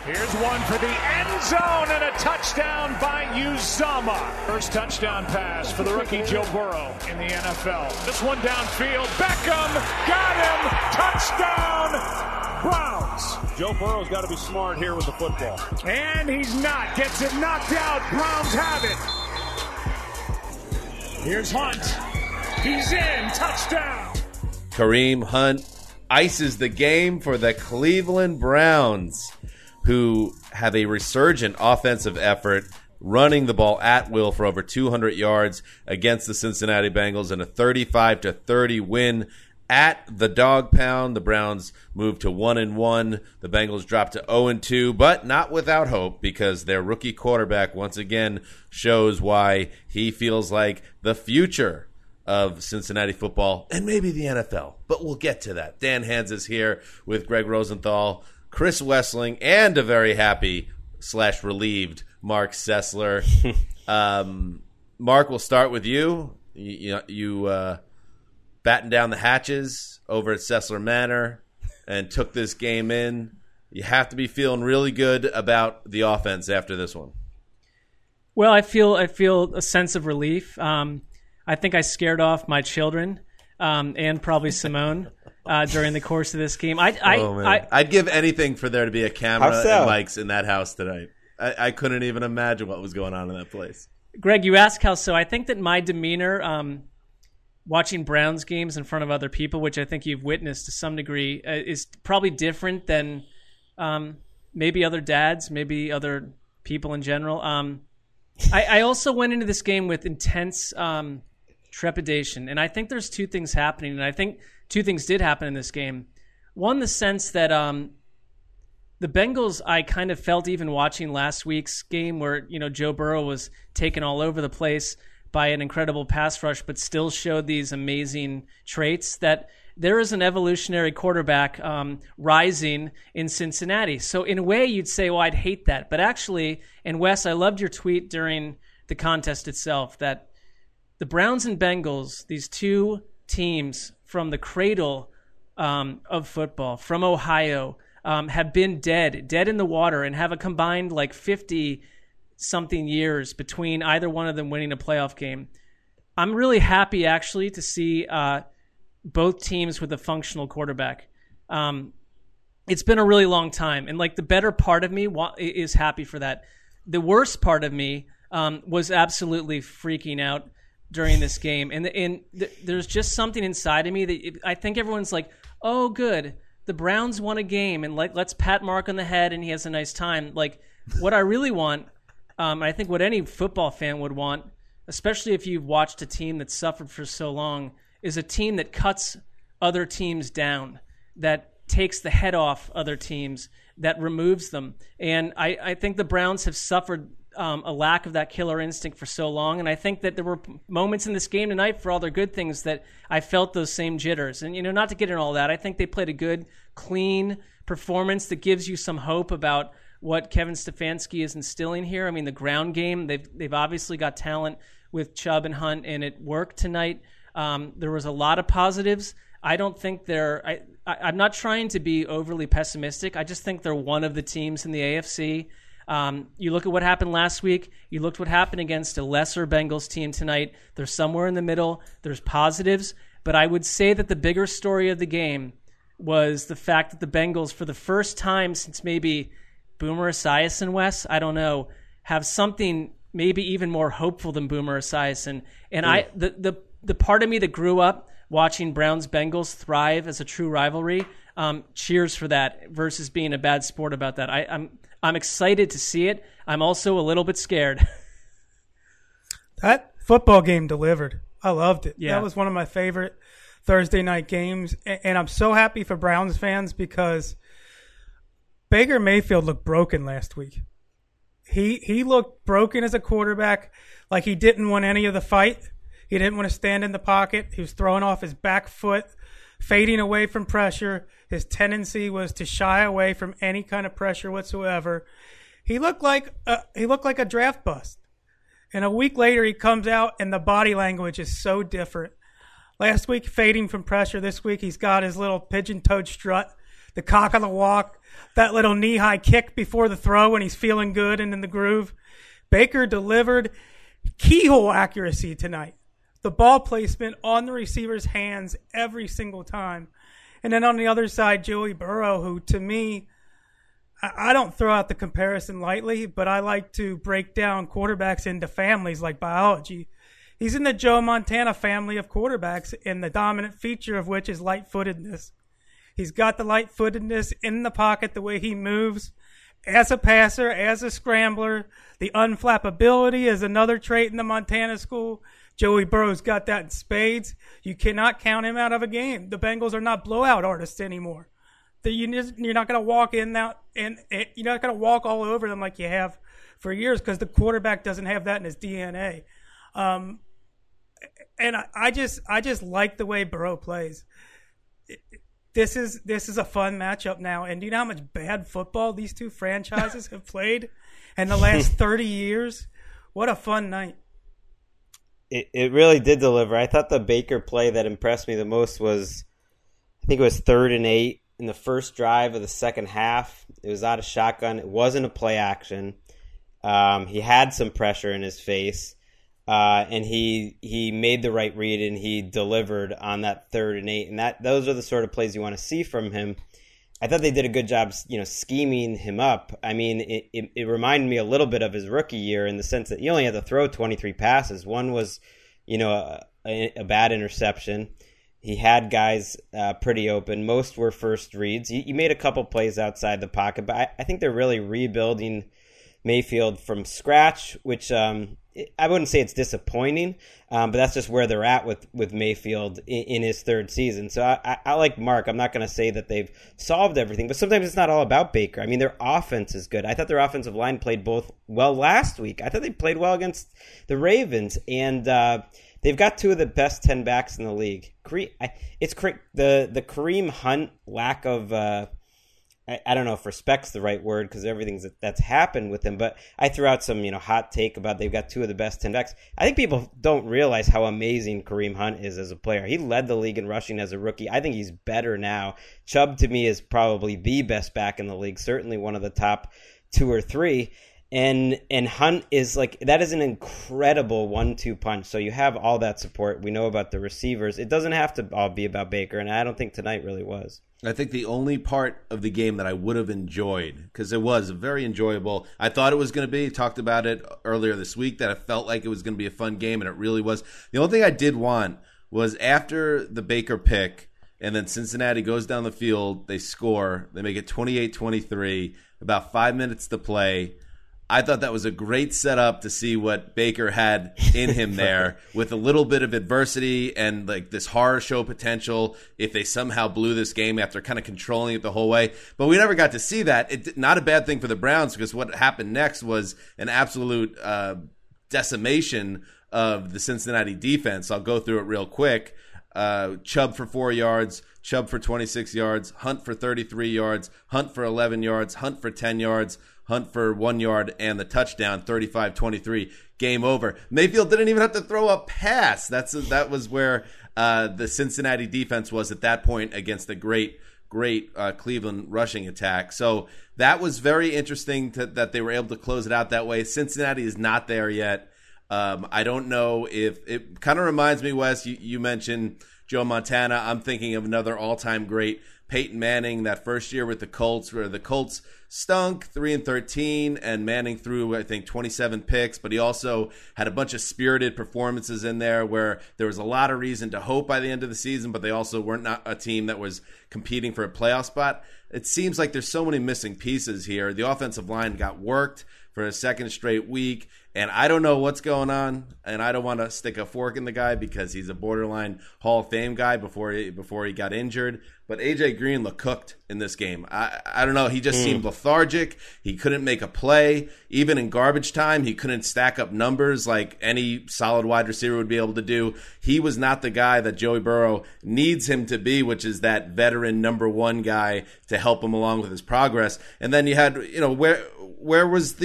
Here's one for the end zone and a touchdown by Uzomah. First touchdown pass for the rookie Joe Burrow in the NFL. This one downfield. Beckham got him. Touchdown Browns. Joe Burrow's got to be smart here with the football. And he's not. Gets it knocked out. Browns have it. Here's Hunt. He's in. Touchdown. Kareem Hunt ices the game for the Cleveland Browns, who have a resurgent offensive effort, running the ball at will for over 200 yards against the Cincinnati Bengals in a 35-30 win at the Dog Pound. The Browns moved to 1-1. The Bengals dropped to 0-2, but not without hope, because their rookie quarterback once again shows why he feels like the future of Cincinnati football and maybe the NFL. But we'll get to that. Dan Hands is here with Greg Rosenthal, Chris Wessling, and a very happy / relieved Mark Sessler. Mark, we'll start with you. You battened down the hatches over at Sessler Manor and took this game in. You have to be feeling really good about the offense after this one. Well, I feel a sense of relief. I think I scared off my children and probably Simone during the course of this game. I'd give anything for there to be a camera and mics in that house tonight. I couldn't even imagine what was going on in that place. Greg, you asked how so. I think that my demeanor watching Browns games in front of other people, which I think you've witnessed to some degree, is probably different than maybe other dads, maybe other people in general. I also went into this game with intense trepidation, and I think there's two things happening, and I think two things did happen in this game. One, the sense that the Bengals, I kind of felt even watching last week's game where, Joe Burrow was taken all over the place by an incredible pass rush, but still showed these amazing traits, that there is an evolutionary quarterback rising in Cincinnati. So in a way, you'd say, well, I'd hate that. But actually, and Wes, I loved your tweet during the contest itself, that the Browns and Bengals, these two teams from the cradle of football, from Ohio, have been dead in the water, and have a combined 50-something years between either one of them winning a playoff game. I'm really happy, actually, to see both teams with a functional quarterback. It's been a really long time, and the better part of me is happy for that. The worst part of me was absolutely freaking out during this game, and there's just something inside of me that I think everyone's like, oh, good, the Browns won a game, and let's pat Mark on the head, and he has a nice time. What I really want, I think what any football fan would want, especially if you've watched a team that's suffered for so long, is a team that cuts other teams down, that takes the head off other teams, that removes them. And I think the Browns have suffered a lack of that killer instinct for so long. And I think that there were moments in this game tonight, for all their good things, that I felt those same jitters. And, not to get into all that, I think they played a good, clean performance that gives you some hope about what Kevin Stefanski is instilling here. I mean, the ground game, they've obviously got talent with Chubb and Hunt, and it worked tonight. There was a lot of positives. I don't think I'm not trying to be overly pessimistic. I just think they're one of the teams in the AFC. You look at what happened last week. You looked what happened against a lesser Bengals team tonight. They're somewhere in the middle. There's positives. But I would say that the bigger story of the game was the fact that the Bengals, for the first time since maybe Boomer Esiason, Wes, I don't know, have something maybe even more hopeful than Boomer Esiason. And the part of me that grew up watching Browns-Bengals thrive as a true rivalry, cheers for that versus being a bad sport about that. I'm excited to see it. I'm also a little bit scared. That football game delivered. I loved it. Yeah. That was one of my favorite Thursday night games. And I'm so happy for Browns fans because Baker Mayfield looked broken last week. He looked broken as a quarterback, like he didn't want any of the fight. He didn't want to stand in the pocket. He was throwing off his back foot, fading away from pressure. His tendency was to shy away from any kind of pressure whatsoever. He looked like a draft bust. And a week later, he comes out, and the body language is so different. Last week, fading from pressure. This week, he's got his little pigeon-toed strut the cock on the walk, that little knee-high kick before the throw when he's feeling good and in the groove. Baker delivered keyhole accuracy tonight. The ball placement on the receiver's hands every single time. And then on the other side, Joey Burrow, who to me, I don't throw out the comparison lightly, but I like to break down quarterbacks into families like biology. He's in the Joe Montana family of quarterbacks, and the dominant feature of which is light-footedness. He's got the light-footedness in the pocket, the way he moves. As a passer, as a scrambler, the unflappability is another trait in the Montana school. Joey Burrow's got that in spades. You cannot count him out of a game. The Bengals are not blowout artists anymore. You're not going to walk in that, and you're not going to walk all over them like you have for years because the quarterback doesn't have that in his DNA. And I just like the way Burrow plays. This is a fun matchup now, and do you know how much bad football these two franchises have played in the last 30 years? What a fun night. It really did deliver. I thought the Baker play that impressed me the most was, I think it was 3rd and 8 in the first drive of the second half. It was out of shotgun. It wasn't a play action. He had some pressure in his face, and he made the right read, and he delivered on that 3rd and 8. And those are the sort of plays you want to see from him. I thought they did a good job, scheming him up. I mean, it reminded me a little bit of his rookie year in the sense that he only had to throw 23 passes. One was, a bad interception. He had guys pretty open. Most were first reads. He made a couple plays outside the pocket, but I think they're really rebuilding Mayfield from scratch, which I wouldn't say it's disappointing, but that's just where they're at with Mayfield in his 3rd season. So I like Mark. I'm not going to say that they've solved everything, but sometimes it's not all about Baker. I mean, their offense is good. I thought their offensive line played both well last week. I thought they played well against the Ravens, and they've got 2 of the best 10 backs in the league. It's the Kareem Hunt lack of I don't know if respect's the right word because everything that's happened with him, but I threw out some hot take about they've got 2 of the best 10 backs. I think people don't realize how amazing Kareem Hunt is as a player. He led the league in rushing as a rookie. I think he's better now. Chubb to me is probably the best back in the league, certainly one of the top 2 or 3. And Hunt is that is an incredible 1-2 punch. So you have all that support. We know about the receivers. It doesn't have to all be about Baker, and I don't think tonight really was. I think the only part of the game that I would have enjoyed, because it was very enjoyable. I thought it was going to be. Talked about it earlier this week that I felt like it was going to be a fun game, and it really was. The only thing I did want was after the Baker pick, and then Cincinnati goes down the field, they score, they make it 28-23, about 5 minutes to play. I thought that was a great setup to see what Baker had in him there with a little bit of adversity and this horror show potential if they somehow blew this game after kind of controlling it the whole way. But we never got to see that. Not a bad thing for the Browns because what happened next was an absolute decimation of the Cincinnati defense. I'll go through it real quick. Chubb for 4 yards, Chubb for 26 yards, Hunt for 33 yards, Hunt for 11 yards, Hunt for 10 yards, Hunt for 1 yard and the touchdown, 35-23, game over. Mayfield didn't even have to throw a pass. That was where the Cincinnati defense was at that point against a great Cleveland rushing attack. So that was very interesting that they were able to close it out that way. Cincinnati is not there yet. I don't know if it kind of reminds me, Wes, you mentioned Joe Montana. I'm thinking of another all-time great, Peyton Manning, that first year with the Colts, where the Colts stunk 3-13, and Manning threw, I think, 27 picks, but he also had a bunch of spirited performances in there where there was a lot of reason to hope by the end of the season, but they also weren't not a team that was competing for a playoff spot. It seems like there's so many missing pieces here. The offensive line got worked for a second straight week, and I don't know what's going on, and I don't want to stick a fork in the guy because he's a borderline Hall of Fame guy before he got injured. But A.J. Green looked cooked in this game. I don't know. He just seemed lethargic. He couldn't make a play. Even in garbage time, he couldn't stack up numbers like any solid wide receiver would be able to do. He was not the guy that Joey Burrow needs him to be, which is that veteran number one guy to help him along with his progress. And then you had, where was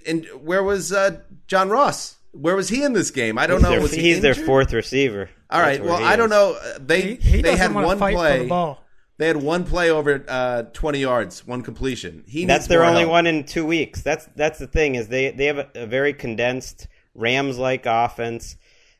John Ross? Where was he in this game? I don't know. He's their fourth receiver. All right. Well, I don't know. They had one play. They had one play over 20 yards, one completion. That's their only one in 2 weeks. That's the thing is they have a very condensed Rams-like offense.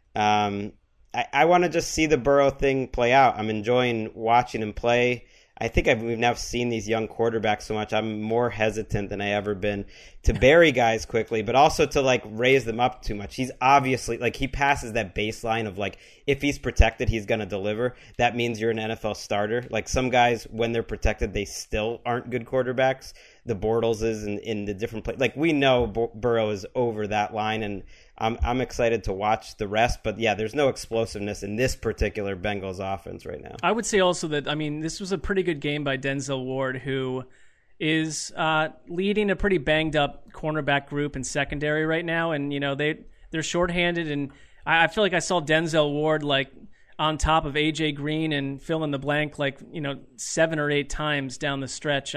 I want to just see the Burrow thing play out. I'm enjoying watching him play. I think we've now seen these young quarterbacks so much. I'm more hesitant than I ever been to bury guys quickly, but also to like raise them up too much. He's obviously like he passes that baseline of like if he's protected, he's going to deliver. That means you're an NFL starter. Like some guys, when they're protected, they still aren't good quarterbacks. The Bortles is in the different play. Like we know Burrow is over that line, and I'm excited to watch the rest. But yeah, there's no explosiveness in this particular Bengals offense right now. I would say also that, I mean, this was a pretty good game by Denzel Ward, who is leading a pretty banged up cornerback group in secondary right now. And, you know, they're shorthanded. And I feel like I saw Denzel Ward like on top of AJ Green and fill in the blank, like, you know, 7 or 8 times down the stretch.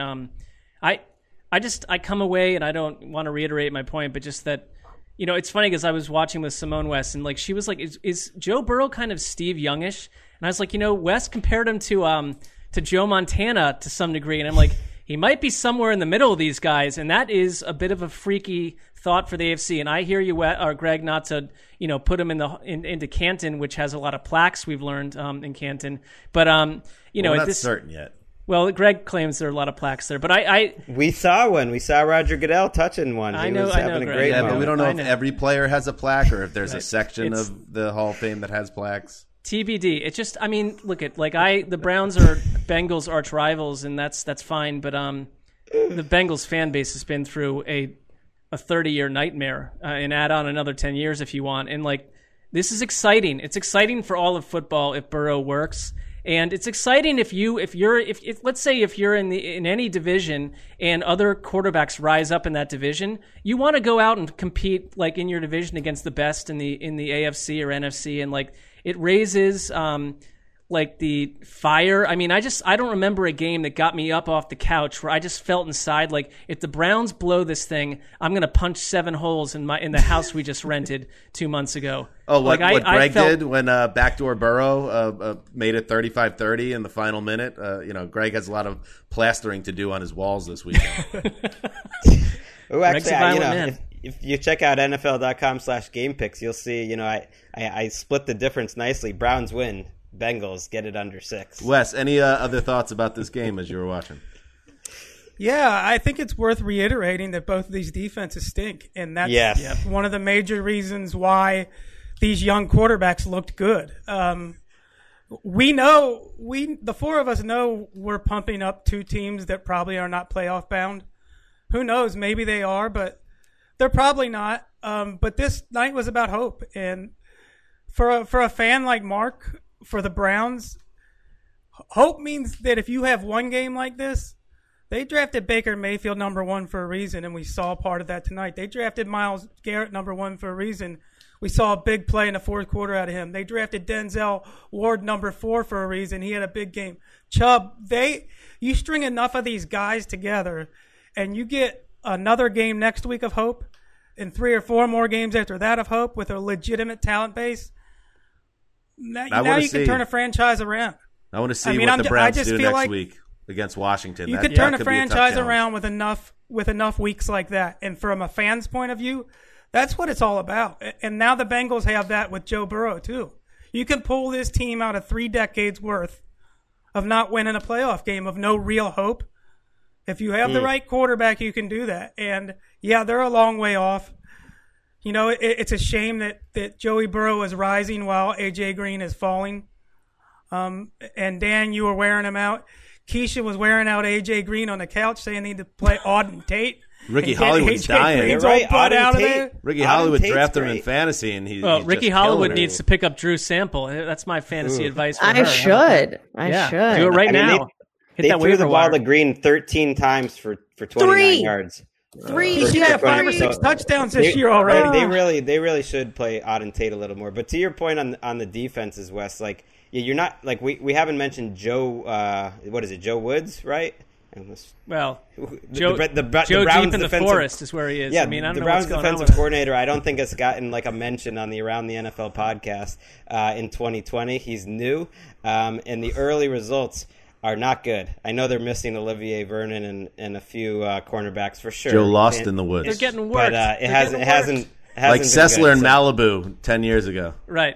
I come away, and I don't want to reiterate my point, but just that, you know, it's funny because I was watching with Simone West, and like she was like, "Is Joe Burrow kind of Steve Youngish?" And I was like, you know, West compared him to Joe Montana to some degree, and I'm like, he might be somewhere in the middle of these guys, and that is a bit of a freaky thought for the AFC. And I hear you, Greg, not to put him into Canton, which has a lot of plaques we've learned in Canton, but we're not certain yet. Well, Greg claims there are a lot of plaques there, but we saw one. We saw Roger Goodell touching one. He was having a great moment. But we don't know if every player has a plaque or if there's a section of the Hall of Fame that has plaques. TBD. It's just, I mean, look at the Browns are Bengals arch rivals, and that's fine. But the Bengals fan base has been through a 30-year nightmare, and add on another 10 years if you want. And like, this is exciting. It's exciting for all of football if Burrow works. And it's exciting if let's say if you're in any division and other quarterbacks rise up in that division, you want to go out and compete like in your division against the best in the AFC or NFC, and like it raises like the fire. I mean, I don't remember a game that got me up off the couch where I just felt inside like if the Browns blow this thing, I'm gonna punch 7 holes in the house we just rented 2 months ago. Oh, what Greg did when backdoor Burrow made it 35-30 in the final minute. Greg has a lot of plastering to do on his walls this weekend. Oh, actually, if you check out NFL.com/GamePicks, you'll see. I split the difference nicely. Browns win. Bengals get it under 6. Wes, any other thoughts about this game as you were watching? Yeah, I think it's worth reiterating that both of these defenses stink, and that's one of the major reasons why these young quarterbacks looked good. The 4 of us know we're pumping up 2 teams that probably are not playoff bound. Who knows? Maybe they are, but they're probably not. But this night was about hope, and for a fan like Mark, for the Browns, hope means that if you have one game like this, they drafted Baker Mayfield number 1 for a reason, and we saw part of that tonight. They drafted Myles Garrett number 1 for a reason. We saw a big play in the fourth quarter out of him. They drafted Denzel Ward number 4 for a reason. He had a big game. Chubb, you string enough of these guys together, and you get another game next week of hope, and 3 or 4 more games after that of hope with a legitimate talent base. Now you can turn a franchise around. I want to see what the Browns do next week against Washington. You could turn a franchise around with enough weeks like that. And from a fan's point of view, that's what it's all about. And now the Bengals have that with Joe Burrow too. You can pull this team out of 3 decades worth of not winning a playoff game, of no real hope. If you have the right quarterback, you can do that. And yeah, they're a long way off. It's a shame that Joey Burrow is rising while AJ Green is falling. And Dan, you were wearing him out. Keisha was wearing out AJ Green on the couch, saying they need to play Auden Tate. Ricky Hollywood's dying. You're right. Out of there. Ricky Hollywood drafted him in fantasy, and Ricky Hollywood needs to pick up Drew Sample. That's my fantasy advice for her. I should. Do it right now. They threw the ball to Green 13 times for 29 yards. 3. He's got 5 or 6 touchdowns this year already. They really should play Auden Tate a little more. But to your point on the defenses, Wes, like you're not like we haven't mentioned Joe. What is it? Joe Woods, right? Well, Joe Browns deep in the forest is where he is. Yeah, I mean, I don't the know Browns what's going defensive on coordinator, I don't think has gotten like a mention on the Around the NFL podcast in 2020. He's new, and the early results. are not good. I know they're missing Olivier Vernon and a few cornerbacks for sure. Joe Lost in the Woods. They're getting worked. But it hasn't like been Sessler good, in so- Malibu 10 years ago. Right.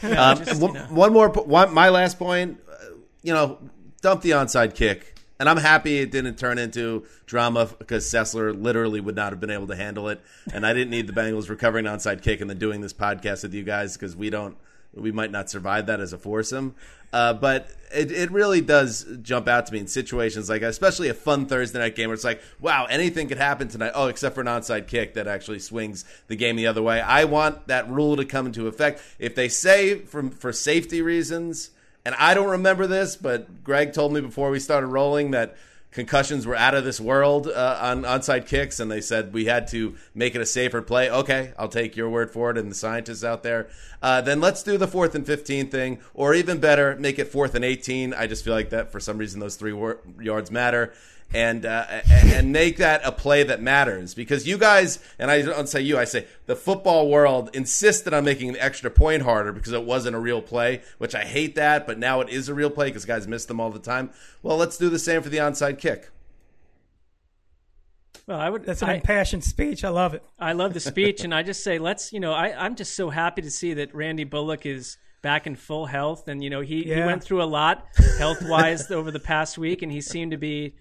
My last point, dump the onside kick. And I'm happy it didn't turn into drama because Sessler literally would not have been able to handle it. And I didn't need the Bengals recovering an onside kick and then doing this podcast with you guys because we might not survive that as a foursome. But it really does jump out to me in situations like, especially a fun Thursday night game where it's like, wow, anything could happen tonight. Oh, except for an onside kick that actually swings the game the other way. I want that rule to come into effect. If they say for safety reasons, and I don't remember this, but Greg told me before we started rolling that concussions were out of this world on onside kicks, and they said we had to make it a safer play. Okay, I'll take your word for it and the scientists out there. Then let's do the 4th and 15 thing, or even better, make it 4th and 18. I just feel like that for some reason those 3 yards matter. And make that a play that matters. Because you guys, and I don't say you, I say the football world insisted on making an extra point harder because it wasn't a real play, which I hate that, but now it is a real play because guys miss them all the time. Well, let's do the same for the onside kick. Well, That's an impassioned speech. I love it. I love the speech, and I just say I'm just so happy to see that Randy Bullock is back in full health, and he went through a lot health-wise over the past week, and he seemed to be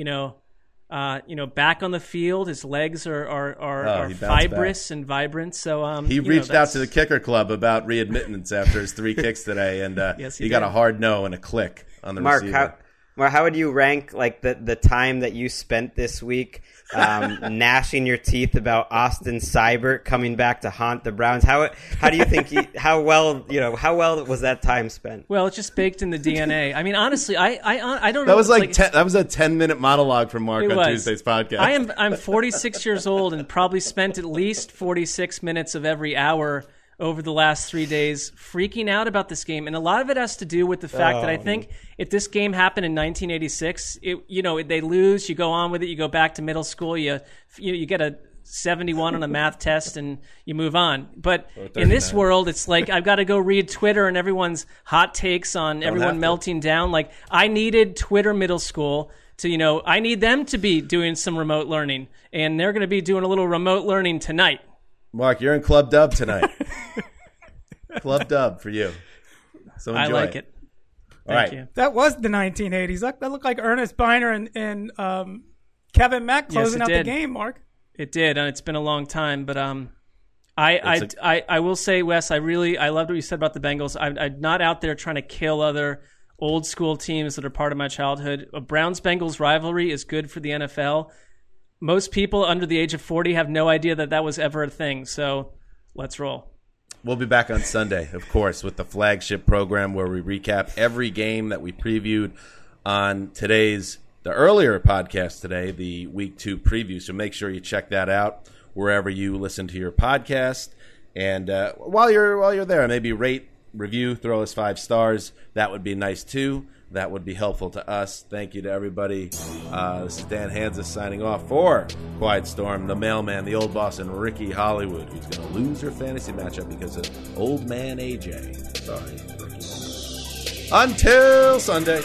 back on the field. His legs are fibrous and vibrant. So he reached out to the kicker club about readmittance after his 3 kicks today, and yes, he got a hard no and a click on the receiver. Mark, how would you rank like the time that you spent this week gnashing your teeth about Austin Seibert coming back to haunt the Browns? How do you think how well was that time spent? Well, it's just baked in the DNA. I mean, honestly, I don't know. That was that was a 10-minute monologue from Mark on Tuesday's podcast. I'm 46 years old and probably spent at least 46 minutes of every hour over the last 3 days freaking out about this game. And a lot of it has to do with the fact that I think if this game happened in 1986, they lose, you go on with it, you go back to middle school, you get a 71 on a math test and you move on. But in this world, it's like I've got to go read Twitter and everyone's hot takes on everyone melting down. Like I needed Twitter middle school to, I need them to be doing some remote learning, and they're going to be doing a little remote learning tonight. Mark, you're in Club Dub tonight. Club Dub for you. So enjoy. I like it. Thank you. That was the 1980s. That looked like Ernest Biner and Kevin Mack closing out the game, Mark. It did, and it's been a long time. But I will say, Wes, I loved what you said about the Bengals. I'm not out there trying to kill other old school teams that are part of my childhood. A Browns-Bengals rivalry is good for the NFL. Most people under the age of 40 have no idea that was ever a thing. So let's roll. We'll be back on Sunday, of course, with the flagship program where we recap every game that we previewed on the earlier podcast today, the Week 2 preview. So make sure you check that out wherever you listen to your podcast. And while you're there, maybe rate, review, throw us 5 stars. That would be nice too. That would be helpful to us. Thank you to everybody. This is Dan Hanzus signing off for Quiet Storm, the mailman, the old boss, and Ricky Hollywood, who's going to lose her fantasy matchup because of old man AJ. Sorry, Ricky. Until Sunday.